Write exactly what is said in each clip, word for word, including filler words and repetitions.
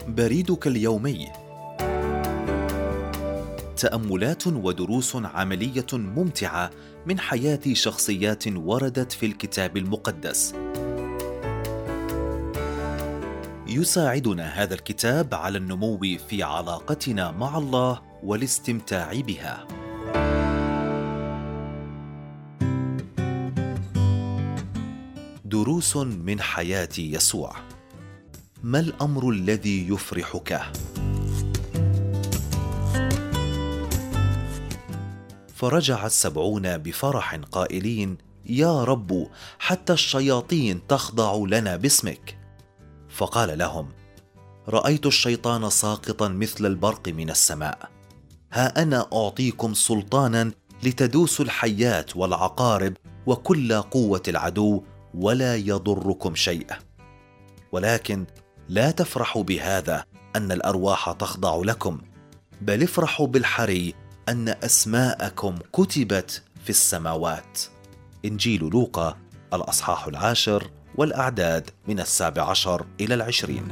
بريدك اليومي. تأملات ودروس عملية ممتعة من حياة شخصيات وردت في الكتاب المقدس. يساعدنا هذا الكتاب على النمو في علاقتنا مع الله والاستمتاع بها. دروس من حياة يسوع. ما الأمر الذي يفرحك؟ فرجع السبعون بفرح قائلين: يا رب، حتى الشياطين تخضع لنا باسمك. فقال لهم: رأيت الشيطان ساقطا مثل البرق من السماء. ها أنا أعطيكم سلطانا لتدوسوا الحيات والعقارب وكل قوة العدو، ولا يضركم شيء. ولكن لا تفرحوا بهذا أن الأرواح تخضع لكم، بل افرحوا بالحري أن أسماءكم كتبت في السماوات. إنجيل لوقا الأصحاح العاشر والأعداد من السابع عشر إلى العشرين.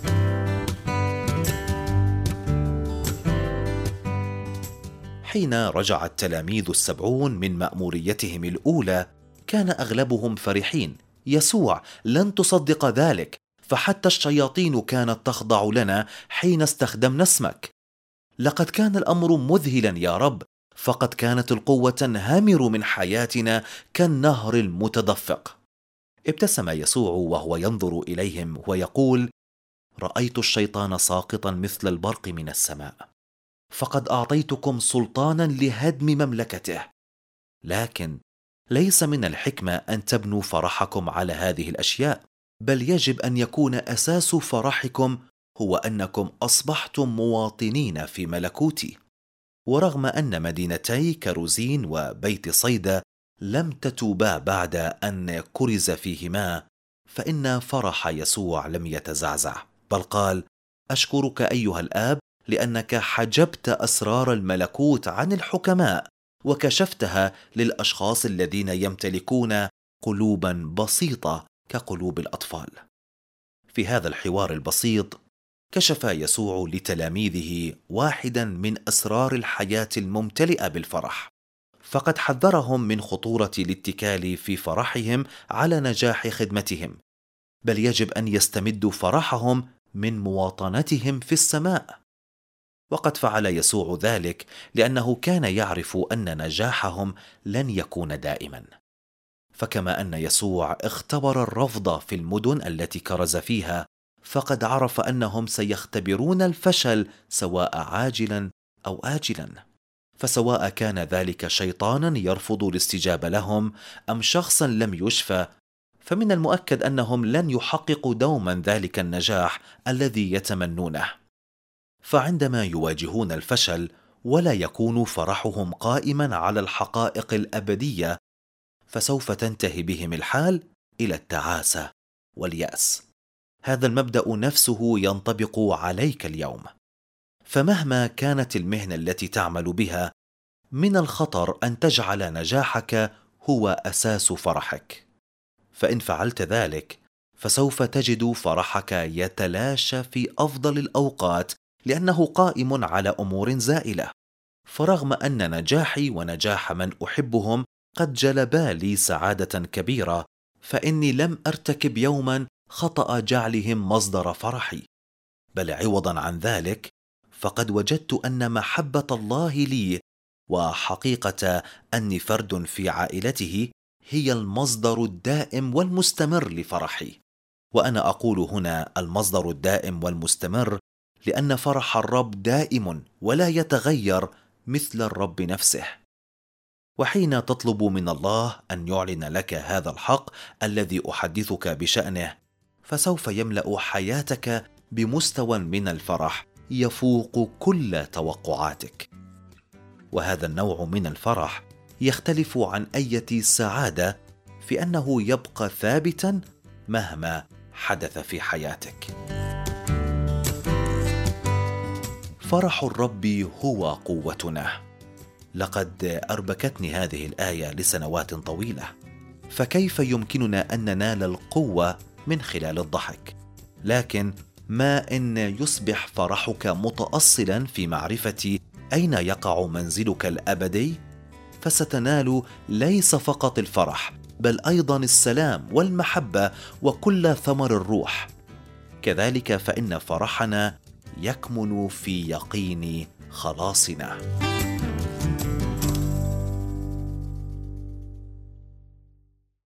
حين رجع التلاميذ السبعون من مأموريتهم الأولى كان أغلبهم فرحين: يسوع، لن تصدق ذلك، فحتى الشياطين كانت تخضع لنا حين استخدمنا اسمك. لقد كان الأمر مذهلا يا رب، فقد كانت القوة تنهمر من حياتنا كالنهر المتدفق. ابتسم يسوع وهو ينظر إليهم ويقول: رأيت الشيطان ساقطا مثل البرق من السماء، فقد أعطيتكم سلطانا لهدم مملكته. لكن ليس من الحكمة أن تبنوا فرحكم على هذه الأشياء، بل يجب أن يكون أساس فرحكم هو أنكم أصبحتم مواطنين في ملكوتي. ورغم أن مدينتي كروزين وبيت صيدا لم تتوبا بعد أن كرز فيهما، فإن فرح يسوع لم يتزعزع، بل قال: أشكرك أيها الآب لأنك حجبت أسرار الملكوت عن الحكماء وكشفتها للأشخاص الذين يمتلكون قلوبا بسيطة كقلوب الأطفال. في هذا الحوار البسيط كشف يسوع لتلاميذه واحدا من أسرار الحياة الممتلئة بالفرح، فقد حذرهم من خطورة الاتكال في فرحهم على نجاح خدمتهم، بل يجب أن يستمدوا فرحهم من مواطنتهم في السماء. وقد فعل يسوع ذلك لأنه كان يعرف أن نجاحهم لن يكون دائما. فكما أن يسوع اختبر الرفض في المدن التي كرز فيها، فقد عرف أنهم سيختبرون الفشل سواء عاجلا أو آجلا. فسواء كان ذلك شيطانا يرفض الاستجابة لهم أم شخصا لم يشفى، فمن المؤكد أنهم لن يحققوا دوما ذلك النجاح الذي يتمنونه. فعندما يواجهون الفشل ولا يكون فرحهم قائما على الحقائق الأبدية، فسوف تنتهي بهم الحال إلى التعاسة واليأس. هذا المبدأ نفسه ينطبق عليك اليوم. فمهما كانت المهنة التي تعمل بها، من الخطر أن تجعل نجاحك هو أساس فرحك. فإن فعلت ذلك فسوف تجد فرحك يتلاشى في أفضل الأوقات، لأنه قائم على أمور زائلة. فرغم أن نجاحي ونجاح من أحبهم قد جلبا لي سعادة كبيرة، فإني لم أرتكب يوما خطأ جعلهم مصدر فرحي، بل عوضا عن ذلك فقد وجدت أن محبة الله لي وحقيقة أني فرد في عائلته هي المصدر الدائم والمستمر لفرحي. وأنا أقول هنا المصدر الدائم والمستمر لأن فرح الرب دائم ولا يتغير مثل الرب نفسه. وحين تطلب من الله أن يعلن لك هذا الحق الذي أحدثك بشأنه، فسوف يملأ حياتك بمستوى من الفرح يفوق كل توقعاتك. وهذا النوع من الفرح يختلف عن أي سعادة في أنه يبقى ثابتا مهما حدث في حياتك. فرح الرب هو قوتنا. لقد أربكتني هذه الآية لسنوات طويلة، فكيف يمكننا أن ننال القوة من خلال الضحك؟ لكن ما إن يصبح فرحك متأصلا في معرفة أين يقع منزلك الأبدي، فستنال ليس فقط الفرح بل أيضا السلام والمحبة وكل ثمر الروح. كذلك فإن فرحنا يكمن في يقين خلاصنا.